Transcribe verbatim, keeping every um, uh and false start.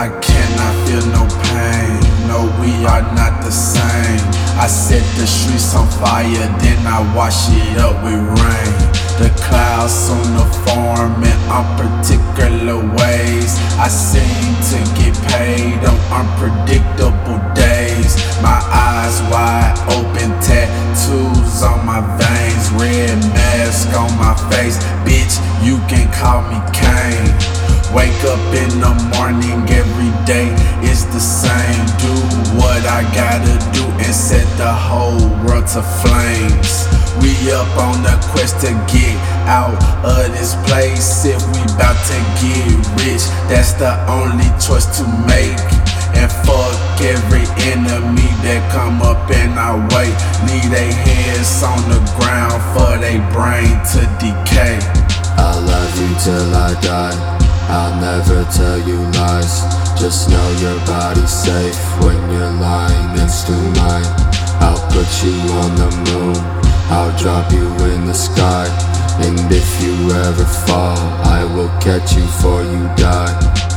I cannot feel no pain, no, we are not the same. I set the streets on fire, then I wash it up with rain. The clouds on the form in unparticular ways. I seem to get paid on unpredictable days. My eyes wide open, tattoos on my veins, red mask on my face. Bitch, you can call me Kane. Wake up in the morning, every day is the same. Do what I gotta do and set the whole world to flames. We up on the quest to get out of this place. If we bout to get rich, that's the only choice to make. And fuck every enemy that come up in our way. Leave they heads on the ground for they brain to decay. I'll love you till I die, I'll never tell you lies. Just know your body's safe when you're lying next to mine. I'll put you on the moon, I'll drop you in the sky. And if you ever fall, I will catch you before you die.